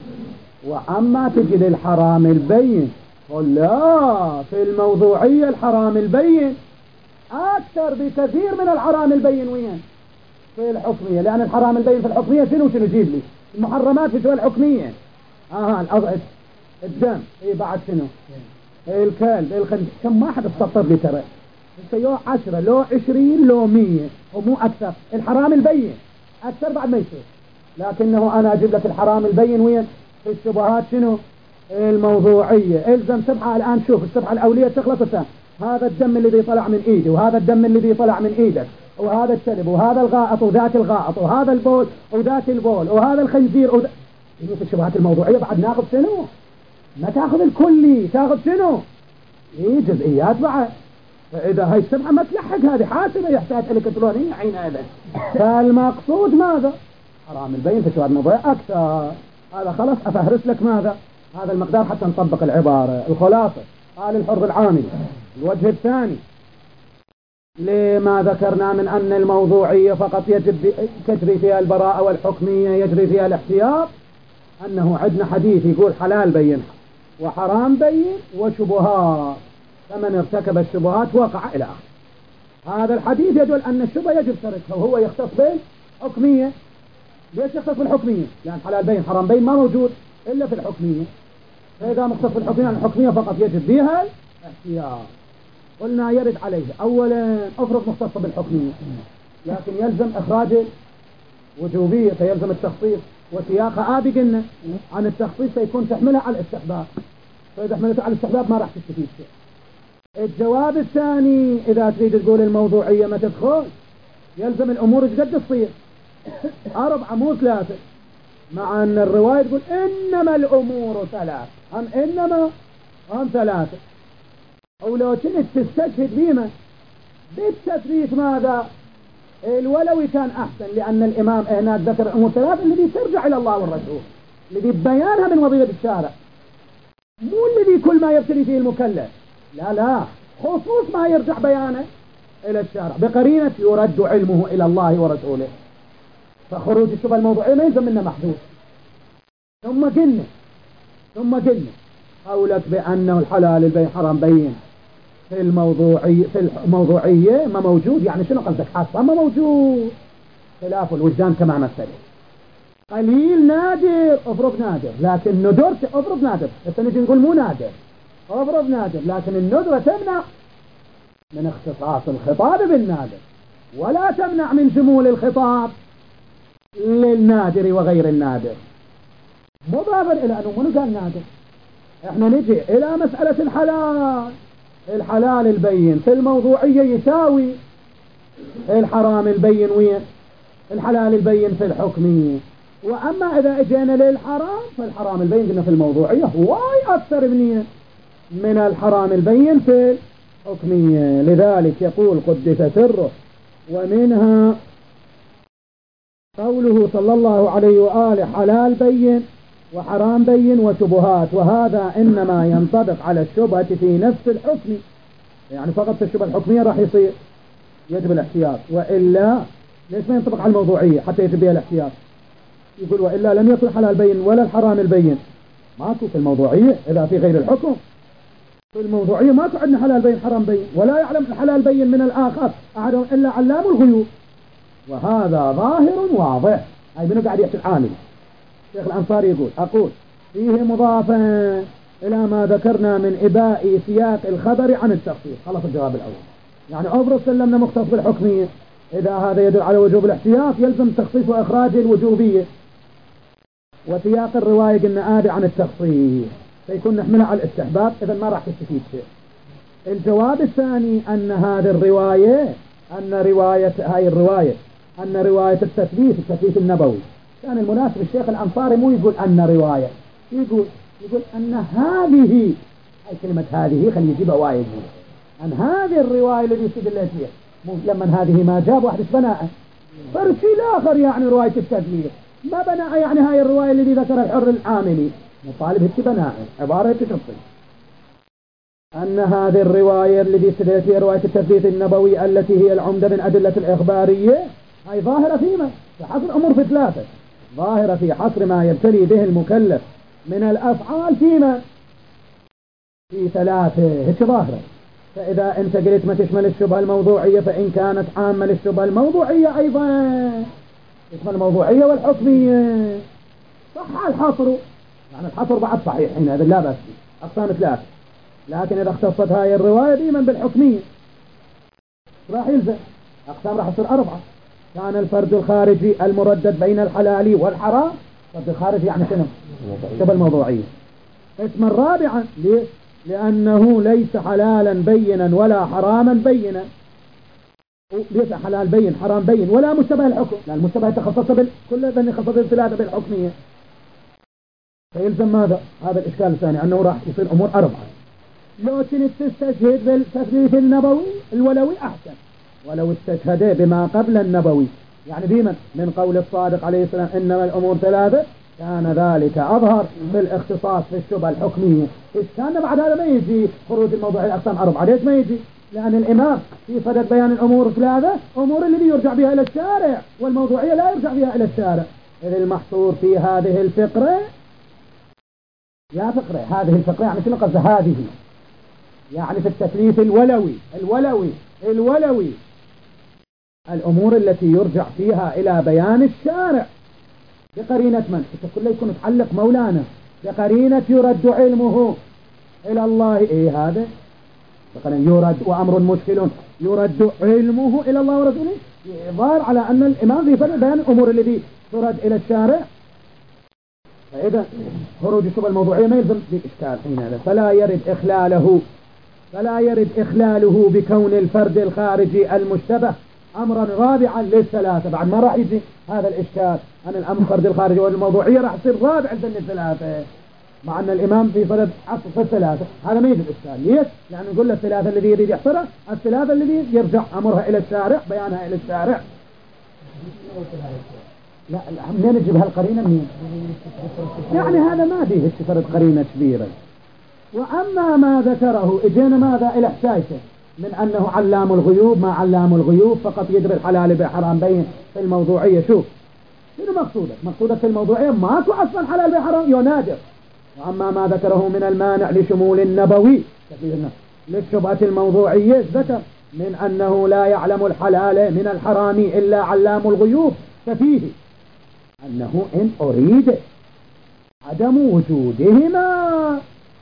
وأما تجي للحرام البين قل لا، في الموضوعية الحرام البين أكثر بكثير من الحرام البين وين في الحكمية، لأن الحرام البين في الحكمية شنو شنو جيب لي المحرمات في شو الحكمية. آه الدم إيه بعد شنو الكلب الخنزير، كم واحد استطر لي ترى يو عشرة لو عشرين لو مية ومو أكثر. الحرام البين أكثر بعد ما يصير، لكنه أنا أجيب لك الحرام البين وين في الشبهات شنو الموضوعية. الزم سبحة الآن، شوف السبحة الأولية تخلص الثاني، هذا الدم الذي طلع من إيدي وهذا الدم الذي طلع من إيدك وهذا الكلب وهذا الغائط وذاك الغائط وهذا البول وذاك البول وهذا الخنزير وذا... في الشبهات الموضوعية بعد ناخذ شنو؟ ما تاخذ الكلي، تاخذ شنو؟ إيه جزئيات بعد. فإذا هاي السبحة ما تلحق هذه حاسبة يحتاج إلكترونية عين هذا. فالمقصود ماذا؟ حرام البين في الشبهات الموضوعية أكثر. هذا خلاص أفهرس لك ماذا؟ هذا المقدار حتى نطبق العبارة. الخلاصة قال الحر العامل. الوجه الثاني لما ذكرنا من أن الموضوعية فقط يجب تجري فيها البراءة والحكمية يجري فيها الاحتياط، أنه عندنا حديث يقول حلال بين وحرام بين وشبهات، فمن ارتكب الشبهات وقع إلى آخر. هذا الحديث يدل أن الشبهة يجب تركها، وهو يختص بالحكمية. ليش يختص بالحكمية؟ لأن حلال بين حرام بين ما موجود إلا في الحكمية. فإذا مختص بالحكمية الحكمية فقط يجب بها الاحتياط. قلنا يرد عليه أولا أفرض مختصة بالحكمية، لكن يلزم إخراج وجوبية فيلزم التخصيص، وسياقها آبي قلنا عن التخصيص سيكون تحملها على الاستحباب، فإذا حملتها على الاستحباب ما راح تستفيد شيء. الجواب الثاني إذا تريد تقول الموضوعية ما تدخل، يلزم الأمور قد تصير أربعة مو ثلاثة، مع أن الرواية تقول إنما الأمور ثلاث، هم إنما هم ثلاثة. أو لو كنت تستشهد بما بالتثبيت ماذا الولوي كان أحسن، لأن الإمام هناك ذكر أمور ثلاثة الذي ترجع إلى الله والرسول، الذي بيانها من وظيفة الشارع، مو الذي كل ما يبتلي فيه المكلف، لا لا، خصوص ما يرجع بيانه إلى الشارع بقرينة يرد علمه إلى الله ورسوله. فخروج الشبهة الموضوعية ما يلزم منه محدود. ثم قلنا ثم قلنا قولك بأنه الحلال البين حرام بين في الموضوعية في الموضوعية ما موجود، يعني شنو قصدك حاسة ما موجود؟ خلاف الوجدان كما مثل قليل نادر افرض نادر، لكن ندرت افرض نادر، بس نجي نقول مو نادر افرض نادر، لكن الندرة تمنع من اختصاص الخطاب بالنادر ولا تمنع من شمول الخطاب للنادر وغير النادر. مضافا إلى أنه منو قال نادر، احنا نجي إلى مسألة الحلال. الحلال البين في الموضوعية يساوي الحرام البين وين؟ الحلال البين في الحكمية. وأما إذا اجينا للحرام فالحرام البين قلنا في الموضوعية واي أكثر منين من الحرام البين في الحكمية. لذلك يقول قدس سره ومنها قوله صلى الله عليه وآله حلال بين وحرام بين وشبهات، وهذا إنما ينطبق على الشبهة في نفس الحكم، يعني فقط في الشبهة الحكمية راح يصير يجب الاحتياط، وإلا ليش ما ينطبق على الموضوعية حتى يجب بها الاحتياط؟ يقول وإلا لم يكن حلال بين ولا الحرام البين. ماكو في الموضوعية إذا في غير الحكم، في الموضوعية ماكو عندنا حلال بين حرام بين، ولا يعلم الحلال بين من الآخر أحد إلا علام الغيوب، وهذا ظاهر واضح. هاي منو قاعد يحكي العامل؟ الشيخ الأنصاري يقول أقول فيه مضافا إلى ما ذكرنا من إباء سياق الخبر عن التخصيص. خلص الجواب الأول، يعني أفرض سلمنا مختص بالحكمية، إذا هذا يدل على وجوب الاحتياط يلزم تخصيص وإخراج الوجوبية، وسياق الرواية قلنا آبي عن التخصيص فيكون نحملها على الاستحباب، إذا ما راح تستفيد شيء. الجواب الثاني أن هذه الرواية أن رواية هاي الرواية أن رواية التثبيت التثبيت النبوي كان المناسب الشيخ الأنصاري مو يقول أن رواية، يقول يقول أن هذه، هاي كلمة هذه خلي يجيبها وايد، أن هذه الرواية التي استدلت فيها، مو لما هذه ما جاب واحد بناء فرشي الآخر، يعني رواية التثبيت ما بناء، يعني هاي الرواية التي ذكر الحر العاملي مطالب هيك بناء عبارة تشطي. أن هذه الرواية التي استدلت فيها رواية التثبيت النبوي التي هي العمدة من أدلة الإخبارية هاي ظاهرة فيما في حصر الأمور في ثلاثة، ظاهرة في حصر ما يبتلي به المكلف من الأفعال فيما في ثلاثة، هيك ظاهرة. فإذا أنت قلت ما تشمل الشبهة الموضوعية، فإن كانت عامة للشبهة الموضوعية أيضا تشمل الموضوعية والحكمية، صح الحصر، يعني الحصر بعد صحيح هنا، هذا لا بأس فيه، أقسام ثلاثة. لكن إذا اختصت هاي الرواية ديما بالحكمية راح يلزم أقسام، راح يصير أربعة. كان الفرد الخارجي المردد بين الحلال والحرام، الفرد الخارجي يعني شنو؟ شبه الموضوعية. اسما رابعا، ليش؟ لأنه ليس حلالا بينا ولا حراما بينا، ليس حلال بين حرام بين ولا مشتبه الحكم، لأن المشتبه يتخصص بال... كل ذني خصص الثلاثة بالحكمية. فيلزم ماذا؟ هذا الإشكال الثاني، أنه راح يصير أمور أربعة. لو كنت تستشهد بالتثليث النبوي الولوي أحسن، ولو استشهد بما قبل النبوي يعني ديما من قول الصادق عليه السلام إنما الأمور ثلاثة، كان ذلك أظهر بالاختصاص في الشبهة الحكمية. إذ كان بعد هذا ما يجي خروج الموضوع الأقسام أربعة، ليش ما يجي؟ لأن الإمام في صدد بيان الأمور ثلاثة، أمور اللي يرجع بها إلى الشارع، والموضوعية لا يرجع بها إلى الشارع. إذ المحصور في هذه الفقرة، يا فقرة هذه الفقرة يعني شنو قصد هذه؟ يعني في التثليث الولوي الولوي الولوي الأمور التي يرجع فيها إلى بيان الشارع بقرينة من؟ كله يكون متعلق مولانا بقرينة يرد علمه إلى الله. إيه هذا؟ يرد وأمر مشكل يرد علمه إلى الله ورسوله، ظاهر على أن الإمام في فرق بيان الأمور التي ترد إلى الشارع. فإذا خروج الشبهة الموضوعية ما يلزم بإشكال حين هذا، فلا يرد إخلاله فلا يرد إخلاله بكون الفرد الخارجي المشتبه أمرا رابعا للثلاثة. بعد ما راح يجي هذا الإشكال أن الأمر الفرد الخارجي والموضوعية راح يصير رابع ضمن الثلاثة، مع أن الإمام في صدد حصر في الثلاثة. هذا ما يجي الإشكال، ليش؟ يعني نقول الثلاثة الذي يريد يحصرها، الثلاثة الذي يرجع أمرها إلى الشارع، بيانها إلى الشارع. لا منين نجيب هالقرينة منين؟ يعني هذا ما فيه فرد قرينة كبيرة. وأما ما ذكره اجينا ماذا إلى حكايته من أنه علام الغيوب، ما علام الغيوب فقط يدري الحلال بحرام بين في الموضوعية. شوف شنو مقصودك؟ مقصودك في الموضوعية ماكو أصلا حلال بحرام، ينادر. وأما ما ذكره من المانع لشمول النبوي للشبهة الموضوعية، ذكر من أنه لا يعلم الحلال من الحرام إلا علام الغيوب، ففيه أنه إن أريد عدم وجودهما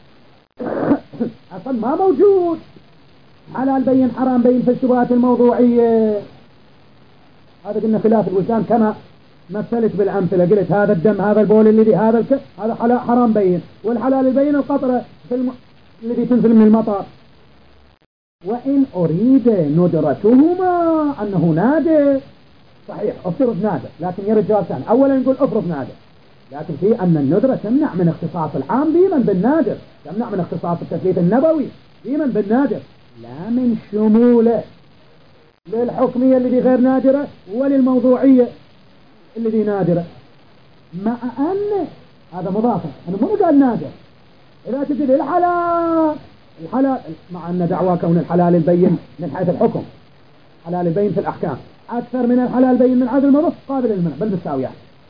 أصلا ما موجود حلال بين حرام بين في الشبهات الموضوعية. هذا قلنا خلاف الوجدان كما مثلت بالأمثلة، قلت هذا الدم هذا البول الذي هذا الك هذا حلال حرام بين، والحلال البين القطرة في الم... الذي تنزل من المطر. وإن أريد ندرتهما أنه نادر، صحيح افترض نادر، لكن يرد جواب ثاني. أولا نقول افرض نادر، لكن في أن الندرة تمنع من اختصاص العام بمن بالنادر، تمنع من اختصاص التثليث النبوي بمن بالنادر، لا من شموله للحكمية الذي غير نادرة وللموضوعية الذي نادرة. مع أن هذا مضافة، أنا مو قال نادر. إذا تجد الحلال الحلال مع أن دعوى كون الحلال البين من حيث الحكم، حلال البين في الأحكام أكثر من الحلال البين من عدل المضاف، قابل للمنع بل بالساوية.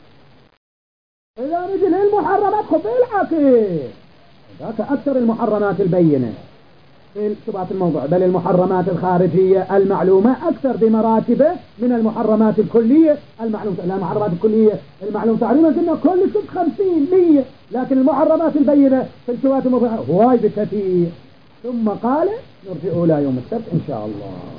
إذا نجي للمحرمات خذ بالعقل، ذاك أكثر المحرمات البينة في الشبهات الموضوع، بل المحرمات الخارجية المعلومة أكثر بمراتبه من المحرمات الكلية المعلومة. لا المحرمات الكلية المعلومة تعليما قلنا كل شيء خمسين مية، لكن المحرمات البينة في الشبهات الموضوع هواي بكثير. ثم قال نرجع إلى يوم السبت إن شاء الله.